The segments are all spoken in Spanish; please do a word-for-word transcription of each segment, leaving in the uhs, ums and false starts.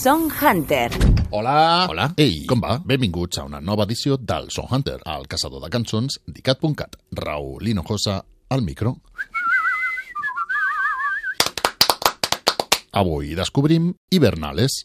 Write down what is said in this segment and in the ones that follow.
Song Hunter. Hola! Hola. Ei, com va? Benvinguts a una nova edició del Song Hunter, el caçador de cançons d'Icat punt cat. Raúl Hinojosa al micro. Avui descobrim Hibernales.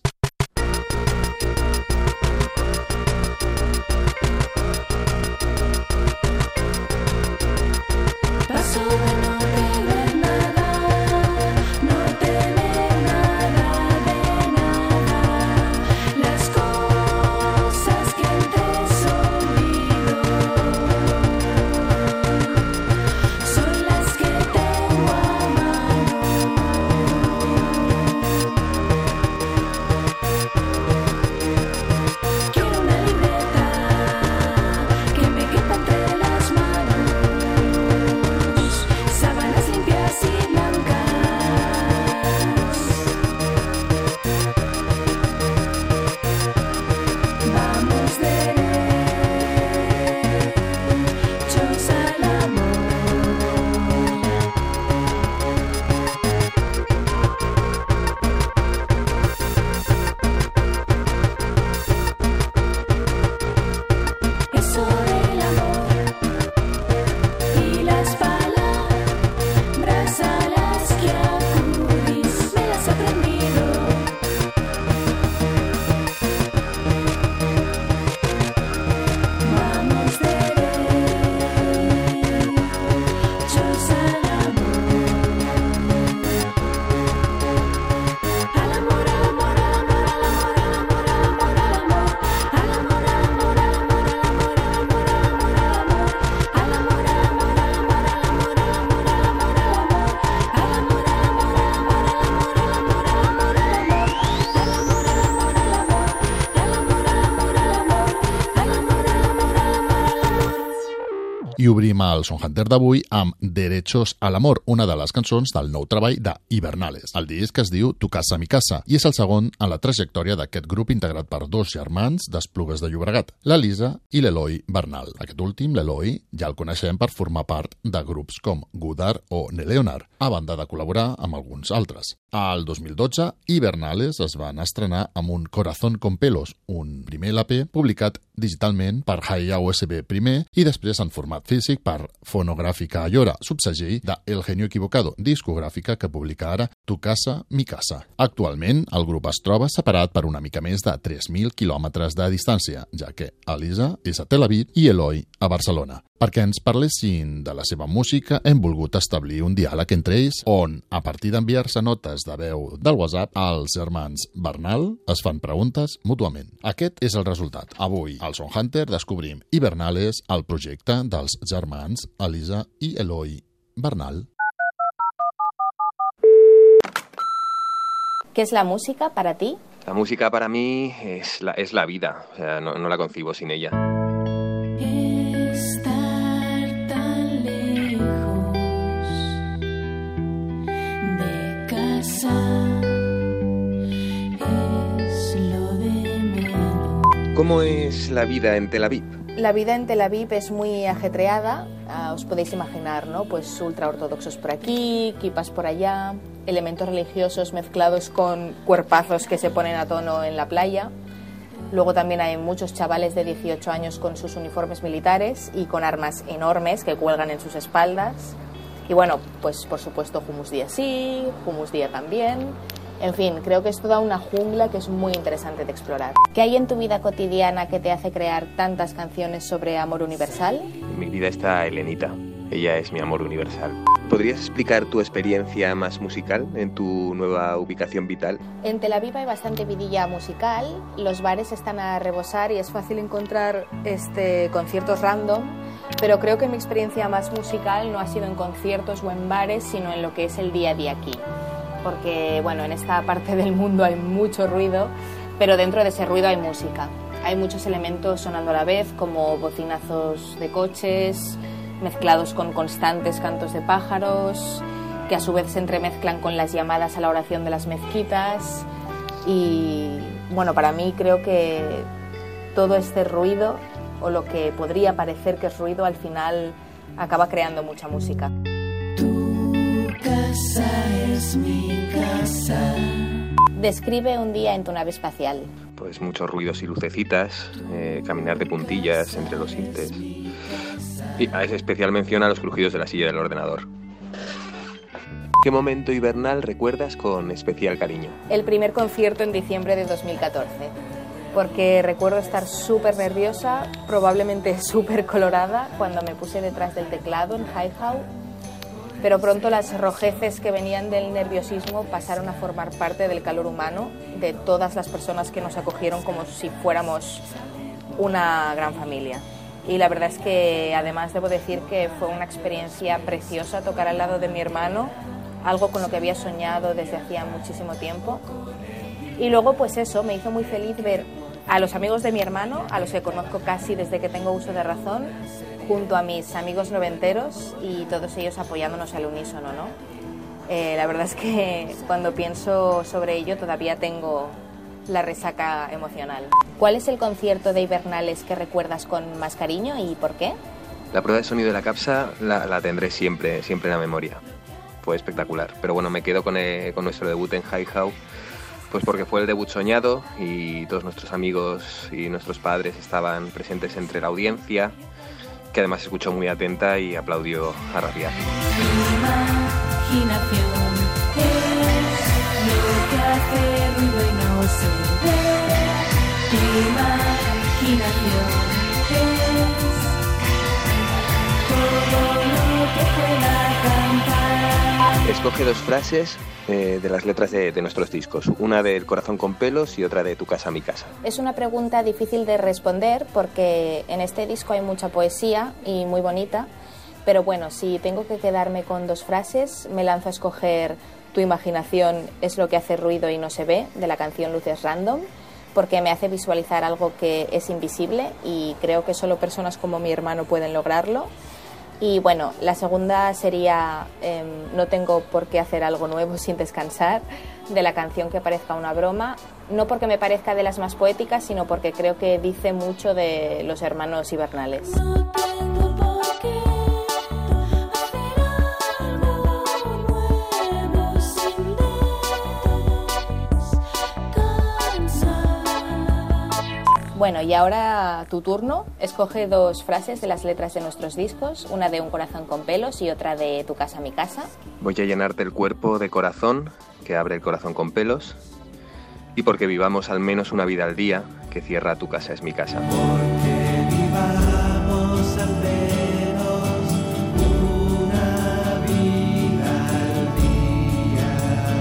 I obrim el Song Hunter d'avui amb Derechos al Amor, una de les cançons del nou treball de Hibernales. El disc es diu Tu casa mi casa i és el segon en la trajectòria d'aquest grup integrat per dos germans d'Esplugues de Llobregat, l'Elisa i l'Eloi Bernal. Aquest últim, l'Eloi, ja el coneixem per formar part de grups com Godard o Neleonar, a banda de col·laborar amb alguns altres. Al dos mil dotze, Hibernales es van estrenar amb un Corazón con pelos, un primer L P publicat digitalment per Hi A U S B primer i després en format físic per Fonográfica Ayora, subsegell de El Genio Equivocado, discogràfica que publica ara Tu casa, mi casa. Actualment, el grup es troba separat per una mica més de tres mil quilòmetres de distància, ja que Elisa és a Tel Aviv i Eloi a Barcelona. Perquè ens parlessin de la seva música, hem volgut establir un diàleg entre ells on, a partir d'enviar-se notes de veu del WhatsApp, els germans Bernal es fan preguntes mútuament. Aquest és el resultat. Avui, al Song Hunter, descobrim Hibernales, el projecte dels germans Elisa i Eloi Bernal. ¿Qué es la música para ti? La música para mí es la, es la vida, o sea, no, no la concibo sin ella. Estar tan lejos de casa es lo de menos. ¿Cómo es la vida en Tel Aviv? La vida en Tel Aviv es muy ajetreada, uh, os podéis imaginar, ¿no? Pues ultraortodoxos por aquí, kipas por allá, elementos religiosos mezclados con cuerpazos que se ponen a tono en la playa. Luego también hay muchos chavales de dieciocho años con sus uniformes militares y con armas enormes que cuelgan en sus espaldas. Y bueno, pues por supuesto Humus Día sí, Humus Día también. En fin, creo que es toda una jungla que es muy interesante de explorar. ¿Qué hay en tu vida cotidiana que te hace crear tantas canciones sobre amor universal? En mi vida está Elenita, ella es mi amor universal. ¿Podrías explicar tu experiencia más musical en tu nueva ubicación vital? En Tel Aviv hay bastante vidilla musical, los bares están a rebosar y es fácil encontrar este, conciertos random, pero creo que mi experiencia más musical no ha sido en conciertos o en bares, sino en lo que es el día a día aquí. Porque, bueno, en esta parte del mundo hay mucho ruido, pero dentro de ese ruido hay música. Hay muchos elementos sonando a la vez, como bocinazos de coches, mezclados con constantes cantos de pájaros, que a su vez se entremezclan con las llamadas a la oración de las mezquitas. Y, bueno, para mí creo que todo este ruido, o lo que podría parecer que es ruido, al final acaba creando mucha música. Tu casa es mi casa. Describe un día en tu nave espacial. Pues muchos ruidos y lucecitas, eh, caminar de puntillas entre los sintes. Y a especial mención a los crujidos de la silla del ordenador. ¿Qué momento hibernal recuerdas con especial cariño? El primer concierto en diciembre de dos mil catorce, porque recuerdo estar súper nerviosa, probablemente súper colorada, cuando me puse detrás del teclado en Hi-How, pero pronto las rojeces que venían del nerviosismo pasaron a formar parte del calor humano de todas las personas que nos acogieron como si fuéramos una gran familia. Y la verdad es que además debo decir que fue una experiencia preciosa tocar al lado de mi hermano, algo con lo que había soñado desde hacía muchísimo tiempo. Y luego, pues eso, me hizo muy feliz ver a los amigos de mi hermano, a los que conozco casi desde que tengo uso de razón, junto a mis amigos noventeros y todos ellos apoyándonos al unísono, ¿no? Eh, la verdad es que cuando pienso sobre ello todavía tengo la resaca emocional. ¿Cuál es el concierto de Hibernales que recuerdas con más cariño y por qué? La prueba de sonido de la capsa la, la tendré siempre, siempre en la memoria. Fue espectacular, pero bueno, me quedo con, eh, con nuestro debut en Hi-How, pues porque fue el debut soñado y todos nuestros amigos y nuestros padres estaban presentes entre la audiencia, que además escuchó muy atenta y aplaudió a rabiar. Imaginación es lo que hace ruido y no se ve. Imaginación es todo lo que pueda cantar. Escoge dos frases eh, de las letras de, de nuestros discos, una del Corazón con pelos y otra de Tu casa, mi casa. Es una pregunta difícil de responder porque en este disco hay mucha poesía y muy bonita, pero bueno, si tengo que quedarme con dos frases, me lanzo a escoger Tu imaginación es lo que hace ruido y no se ve, de la canción Luces Random, porque me hace visualizar algo que es invisible y creo que solo personas como mi hermano pueden lograrlo. Y bueno, la segunda sería eh, No tengo por qué hacer algo nuevo sin descansar, de la canción Que parezca una broma, no porque me parezca de las más poéticas, sino porque creo que dice mucho de los hermanos hibernales. No tengo por qué hacer algo nuevo sin descansar. Bueno, y ahora tu turno. Escoge dos frases de las letras de nuestros discos, una de Un corazón con pelos y otra de Tu casa, mi casa. Voy a llenarte el cuerpo de corazón, que abre el corazón con pelos, y porque vivamos al menos una vida al día, que cierra Tu casa es mi casa. Porque vivamos al menos una vida al día.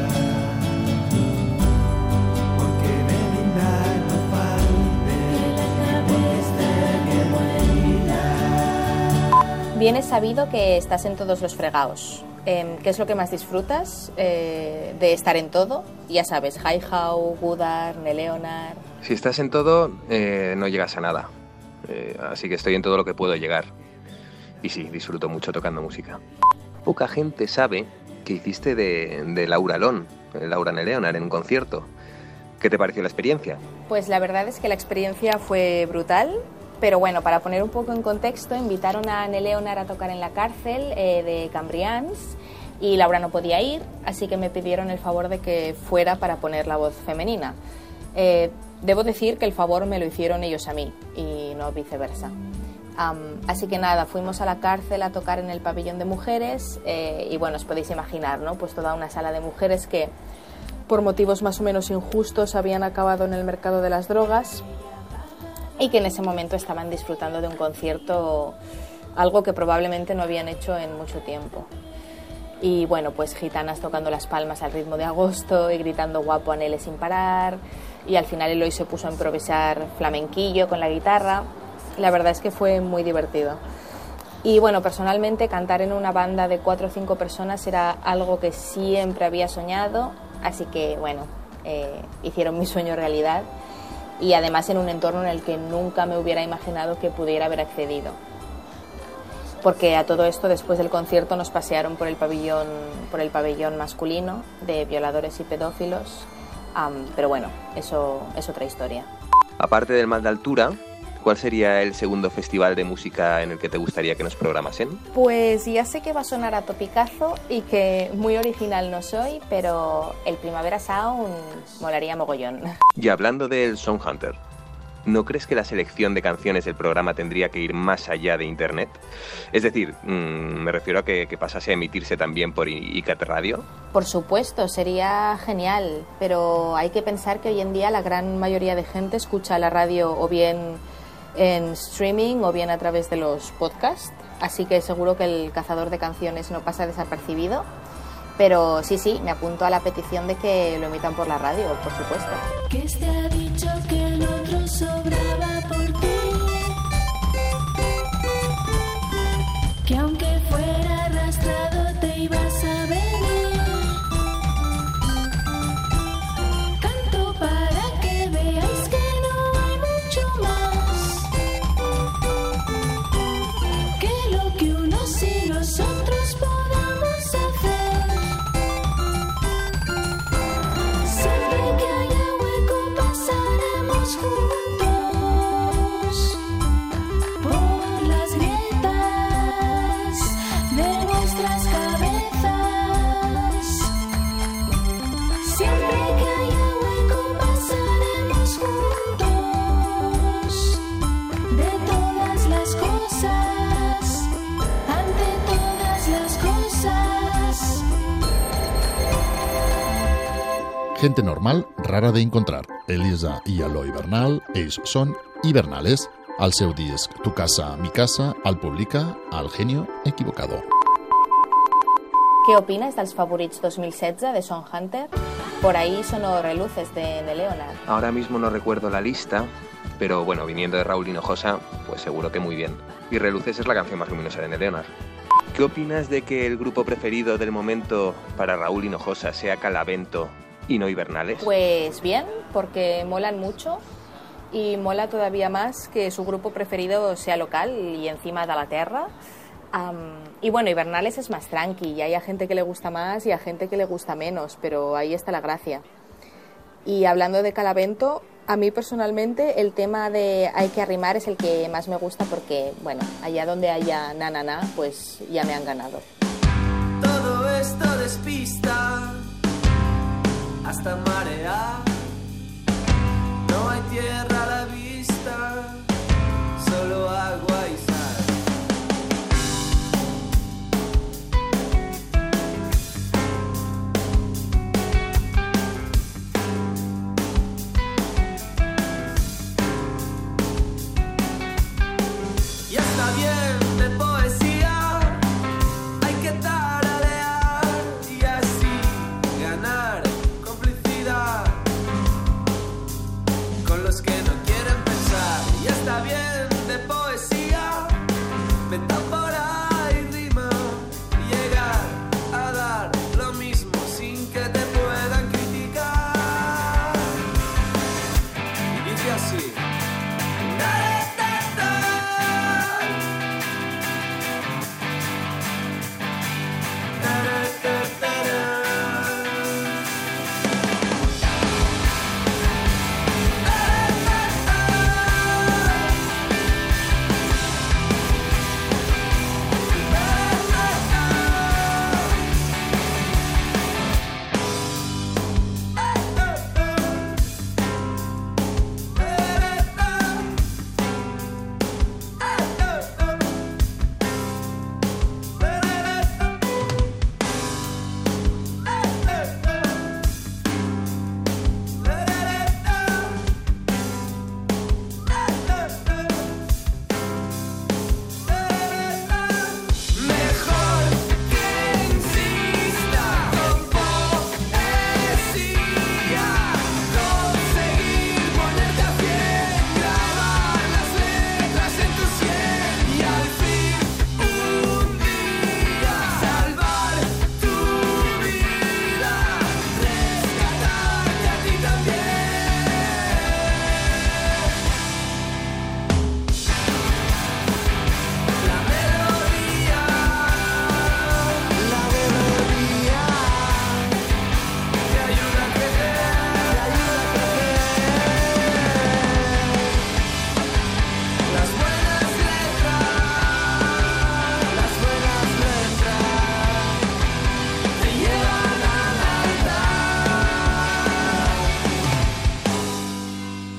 Porque de brindar no falte, porque esté bien buena. Bien es sabido que estás en todos los fregaos. Eh, ¿Qué es lo que más disfrutas eh, de estar en todo? Ya sabes, Hi-How, Goodar, Neleonar... Si estás en todo, eh, no llegas a nada. Eh, así que estoy en todo lo que puedo llegar. Y sí, disfruto mucho tocando música. Poca gente sabe que hiciste de, de Laura Lón, Laura Neleonar, en un concierto. ¿Qué te pareció la experiencia? Pues la verdad es que la experiencia fue brutal, pero bueno, para poner un poco en contexto, invitaron a Neleonar a tocar en la cárcel eh, de Cambrians y Laura no podía ir, así que me pidieron el favor de que fuera para poner la voz femenina. Eh, debo decir que el favor me lo hicieron ellos a mí y no viceversa. Um, así que nada, fuimos a la cárcel a tocar en el pabellón de mujeres eh, y bueno, os podéis imaginar, ¿no? Pues toda una sala de mujeres que por motivos más o menos injustos habían acabado en el mercado de las drogas y que en ese momento estaban disfrutando de un concierto, algo que probablemente no habían hecho en mucho tiempo. Y bueno, pues gitanas tocando las palmas al ritmo de agosto y gritando guapo anhele sin parar, y al final Eloy se puso a improvisar flamenquillo con la guitarra. La verdad es que fue muy divertido. Y bueno, personalmente cantar en una banda de cuatro o cinco personas era algo que siempre había soñado, así que bueno, eh, hicieron mi sueño realidad y además en un entorno en el que nunca me hubiera imaginado que pudiera haber accedido. Porque a todo esto, después del concierto, nos pasearon por el pabellón, por el pabellón masculino de violadores y pedófilos, um, pero bueno, eso es otra historia. Aparte del mal de altura, ¿Cuál sería el segundo festival de música en el que te gustaría que nos programasen? Pues ya sé que va a sonar a topicazo y que muy original no soy, pero el Primavera Sound molaría mogollón. Y hablando del Song Hunter, ¿no crees que la selección de canciones del programa tendría que ir más allá de Internet? Es decir, mmm, me refiero a que, que pasase a emitirse también por I C A T Radio. Por supuesto, sería genial, pero hay que pensar que hoy en día la gran mayoría de gente escucha la radio o bien en streaming o bien a través de los podcasts, así que seguro que el cazador de canciones no pasa desapercibido, pero sí, sí, me apunto a la petición de que lo emitan por la radio, por supuesto. ¿Qué te ha dicho que el otro sobraba por ti? Que aunque fuera arrastrado te ibas a venir. Canto para que veáis que no hay mucho más que lo que unos y nosotros podamos hacer. Siempre que haya hueco pasaremos juntos por las grietas de nuestras cabezas. Siempre que haya hueco pasaremos juntos de todas las cosas, ante todas las cosas. Gente normal, rara de encontrar. Elisa i Eloi Bernal, ells són Hibernales. Al seu disc Tu casa, mi casa, el publica El genio equivocado. ¿Qué opinas dels favorits dos mil setze de Song Hunter? Por ahí sonó Reluces de, de Leonard. Ahora mismo no recuerdo la lista, pero bueno, viniendo de Raúl Hinojosa, pues seguro que muy bien. Y Reluces es la canción más luminosa de Leonard. ¿Qué opinas de que el grupo preferido del momento para Raúl Hinojosa sea Calavento y no Hibernales? Pues bien, porque molan mucho y mola todavía más que su grupo preferido sea local y encima de la tierra. Um, y bueno, Hibernales es más tranqui y hay a gente que le gusta más y a gente que le gusta menos, pero ahí está la gracia. Y hablando de Calavento, a mí personalmente el tema de Hay que arrimar es el que más me gusta porque, bueno, allá donde haya na na na, pues ya me han ganado. Todo esto despista hasta marear. No hay tierra a la vista, solo agua y sal. Y está bien de poesía, hay que tararear y así ganar complicidad.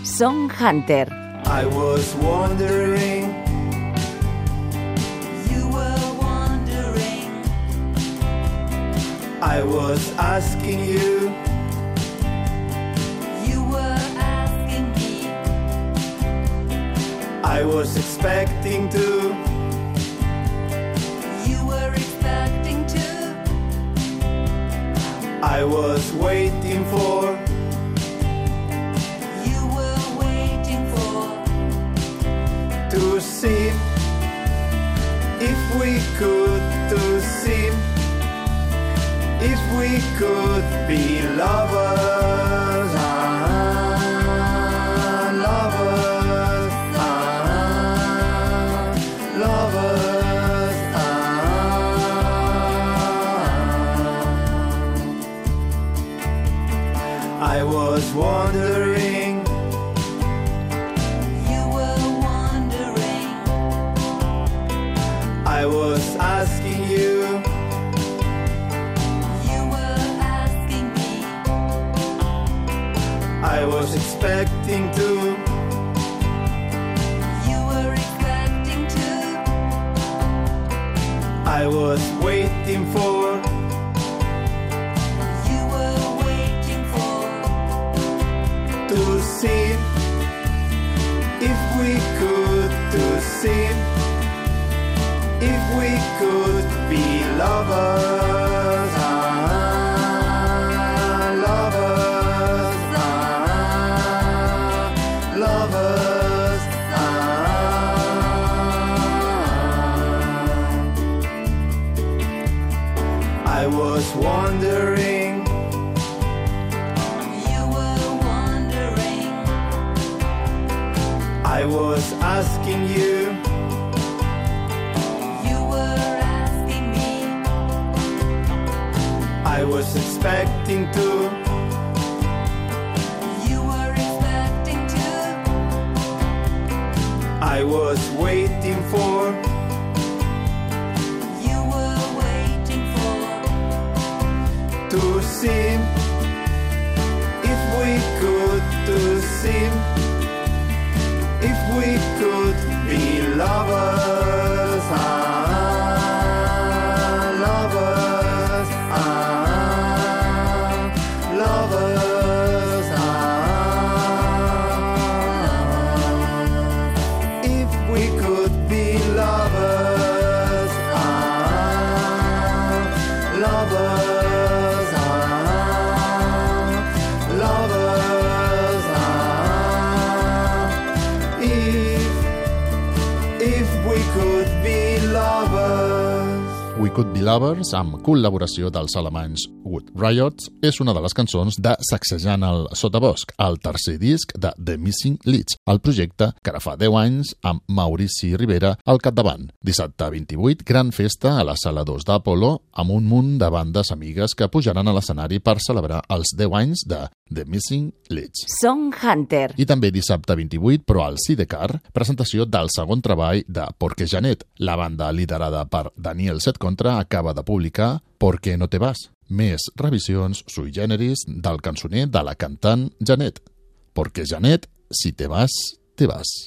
Song Hunter. I was wondering, You were wondering, I was asking you, you were asking me, I was expecting to, you were expecting to, I was waiting for, you were waiting for, to see if we could, to see if we could be lovers, ah, lovers, ah, lovers, ah. I was wondering, you were wondering, I was asking you, you were asking me, I was expecting to, you were expecting to, I was waiting for, you were waiting for, to see if we could, to see if we could be lovers, ah, lovers, ah, lovers, ah. I was wondering, you were wondering, I was asking you, you were asking me, I was expecting to, you were expecting to, I was waiting for, you were waiting for, to see if we could, to see if we could be lovers, ah, lovers, ah, lovers, ah. If we could be lovers, ah, lovers, ah, lovers, ah. If, if we could be lovers. We Could Be Lovers, amb col·laboració dels alemanys Wood Riot, és una de les cançons de Sacsejant el Sotabosc, el tercer disc de The Missing Leads, el projecte que ara fa deu anys amb Maurici Rivera al capdavant. Dissabte vint-i-vuit, gran festa a la Sala dos d'Apolo, amb un munt de bandes amigues que pujaran a l'escenari per celebrar els deu anys de The Missing Leads. Song Hunter. I també dissabte vint-i-vuit, però al Sidecar, presentació del segon treball de Porque Janet. La banda liderada per Daniel Setcontra acaba de publicar Porque no te vas. Més revisions sui generis del cançoner de la cantant Janet. Porque Janet, si te vas, te vas.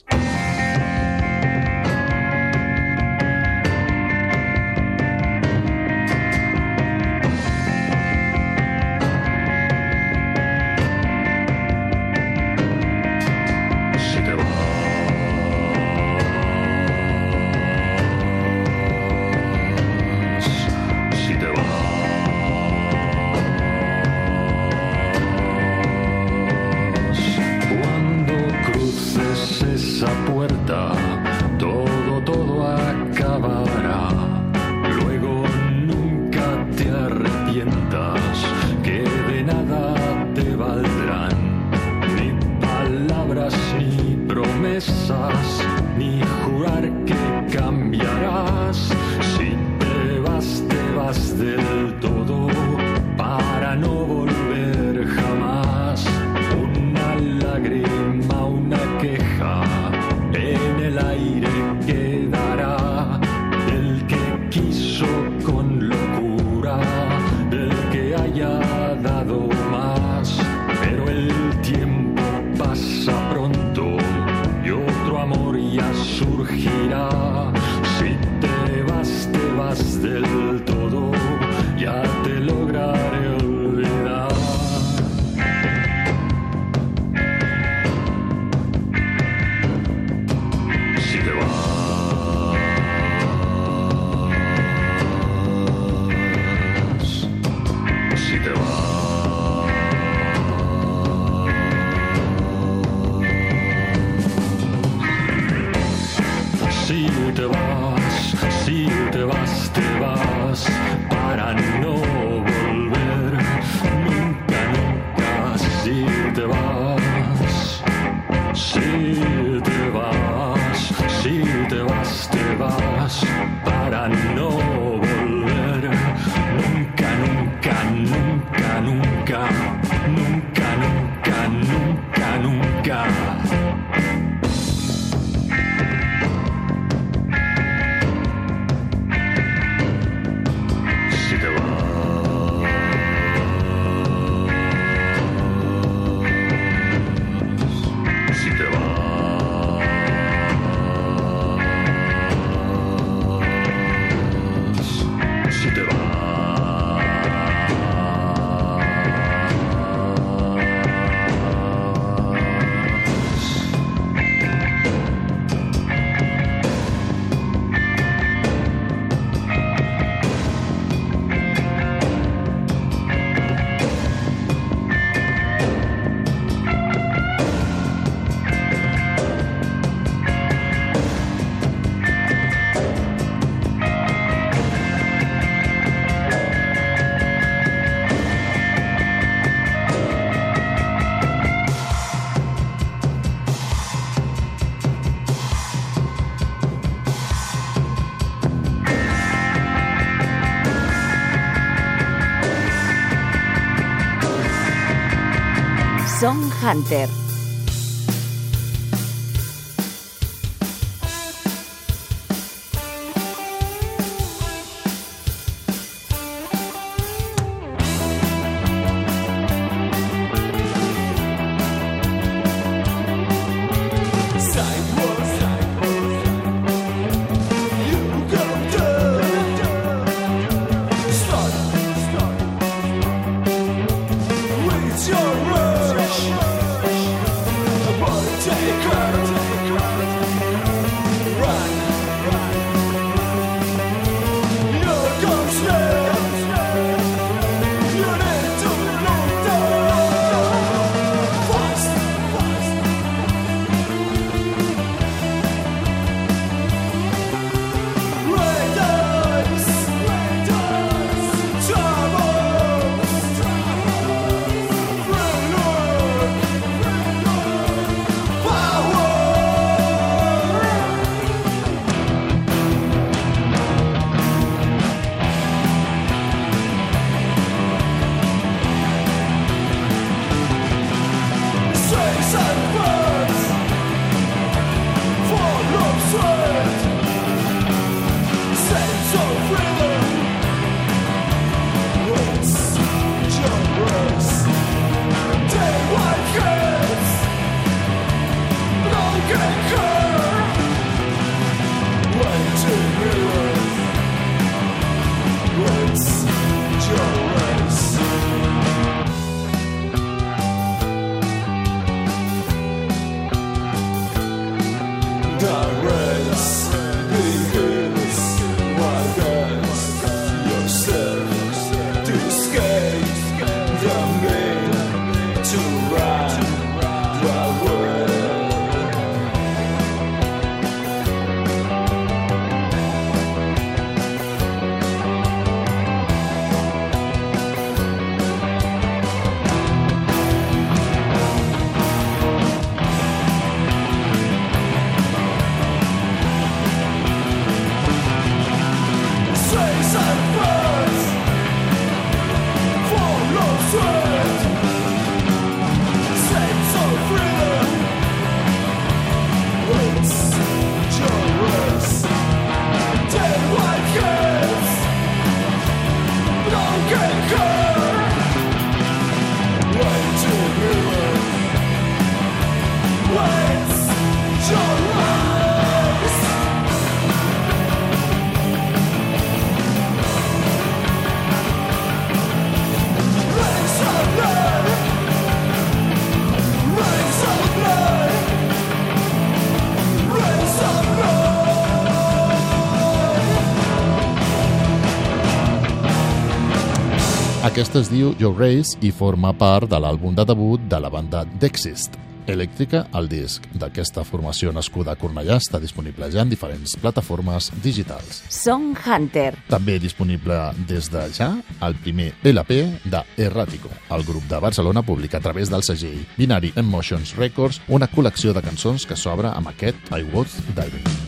Esa puerta, todo, todo acabará. Luego nunca te arrepientas, que de nada te valdrán ni palabras, ni promesas, ni jurar que cambiarás. Si te vas, te vas del todo, para no volver jamás. Una lágrima, una queja, en el aire quedará, del que quiso con locura, del que haya dado más. Pero el tiempo pasa pronto te vas, si te vas, te vas para no volver nunca, nunca. Si te vas, si te vas, si te vas, te vas para no volver nunca, nunca, nunca, nunca, nunca, nunca, nunca, nunca. Si te vas, si te vas, si te vas. Song Hunter. Aquesta es diu Your Race i forma part de l'àlbum de debut de la banda Dexist. Elèctrica, el disc d'aquesta formació nascuda a Cornellà, està disponible ja en diferents plataformes digitals. Song Hunter. També disponible des de ja el primer L P de Errático. El grup de Barcelona publica a través del segell Binary Emotions Records una col·lecció de cançons que s'obre amb aquest I Was Diving.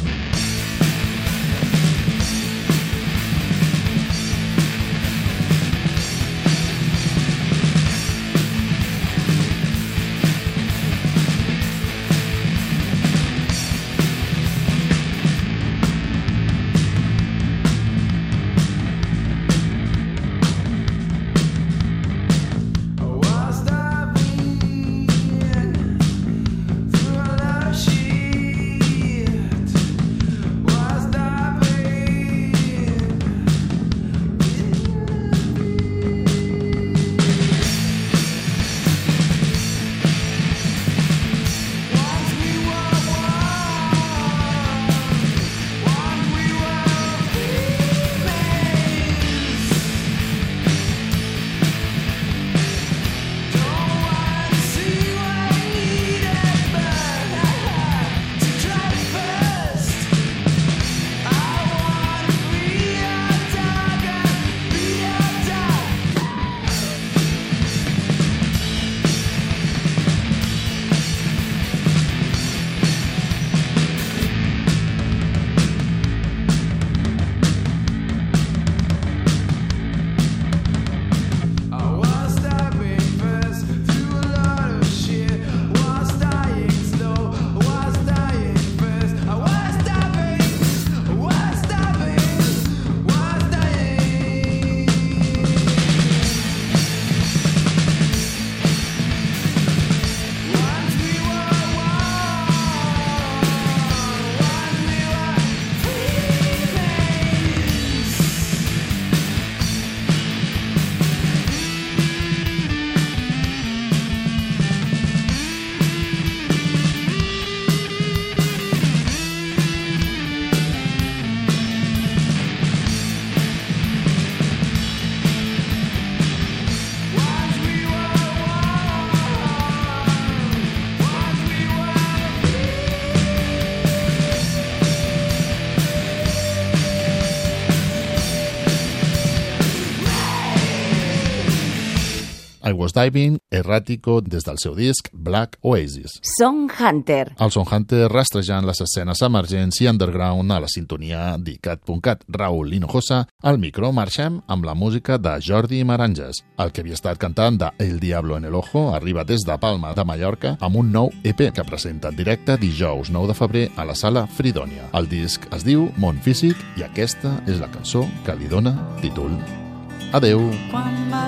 I Was Diving, Errático, des del seu disc Black Oasis. Song Hunter. El Song Hunter rastrejant les escenes emergents i underground a la sintonia d'Icat punt cat. Raúl Hinojosa, al micro. Marxem amb la música de Jordi Maranges. El que havia estat cantant de El Diablo en el Ojo arriba des de Palma de Mallorca amb un nou E P que presenta en directe dijous nou de febrer a la sala Fridònia. El disc es diu Món Físic i aquesta és la cançó que li dona títol. Adeu. Quan va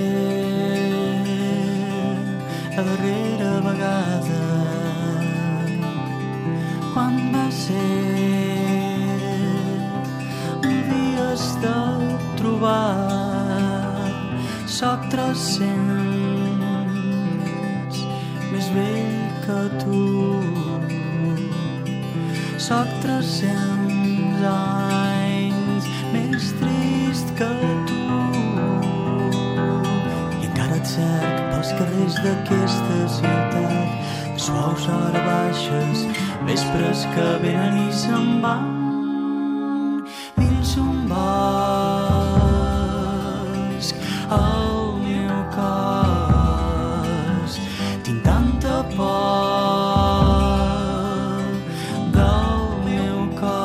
ser la darrera vegada? Quan va ser un dia de trobar? Soc tres-cents més vell que tu. Soc tres-cents anys més trist que tu. Et cerc pels carrers d'aquesta ciutat, de suaus hora baixes, vespres que venen i se'n van. Dins un bosc, al meu cos, tinc tanta por del meu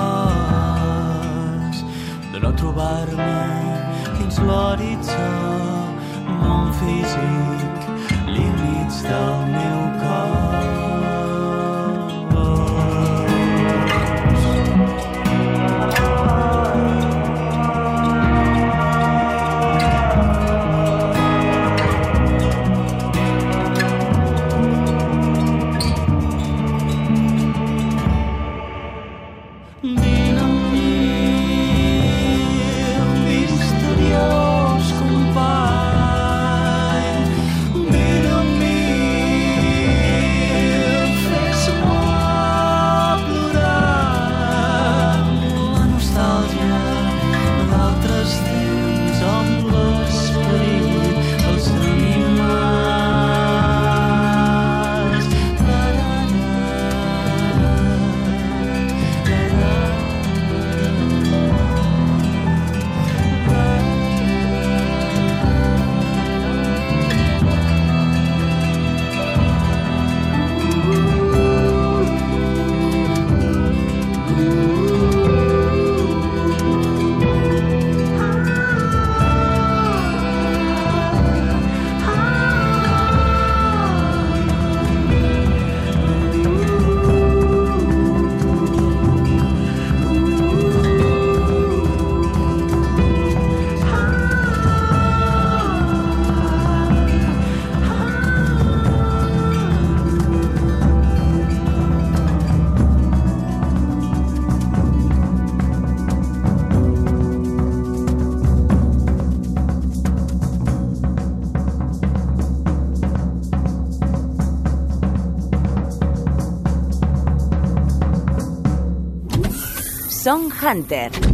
cos, de no trobar-me dins l'horitzó. Món físic, límits del meu cos. Vine amb mi, misteriós company. Vine amb mi, Song Hunter.